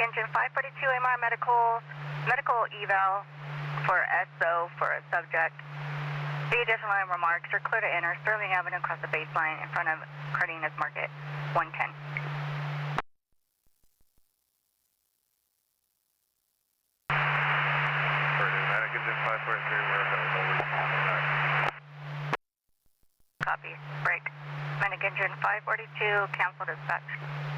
Engine 542 MR medical eval for SO for a subject. The additional remarks are clear to enter Sterling Avenue across the baseline in front of Cardenas Market, 110. Medic Engine 543, we're available. Copy. Break. Medic Engine 542, cancel dispatch.